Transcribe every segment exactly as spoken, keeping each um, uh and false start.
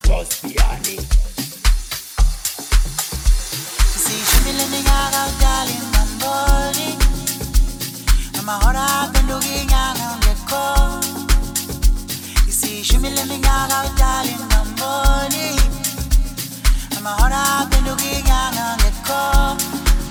Costiani. See, she be living out of darling, my body. I'm a hot up and looking out on the call. You see, she be living out of darling, my body. I'm a hot up and looking out on the call.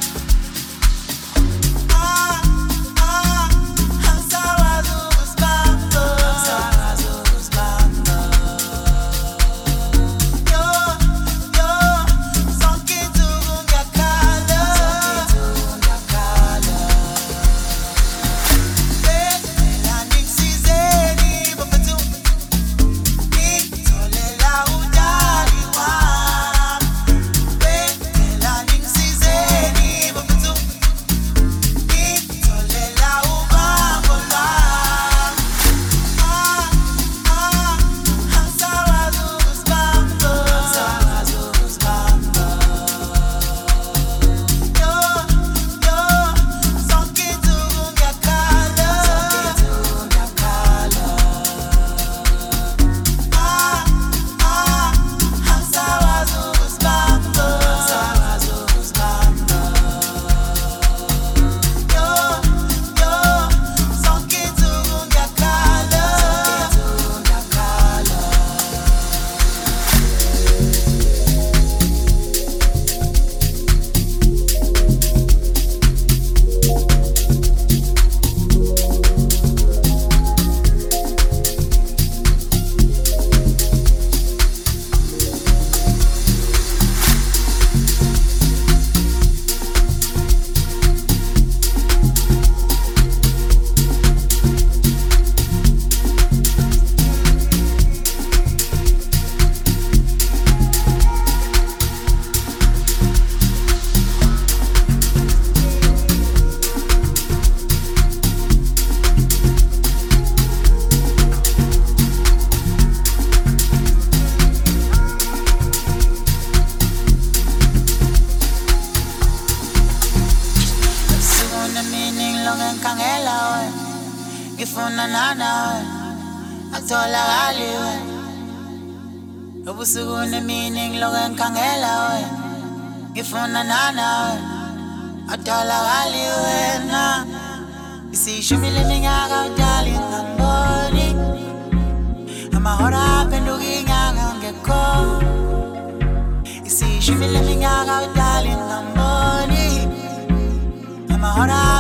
Ubusuku meaning logan kangela we ngifuna nana we adala gali wena. You see she me living out darling ngamboni amahora pendukinga ngekho. You see she me living out darling ngamboni amahora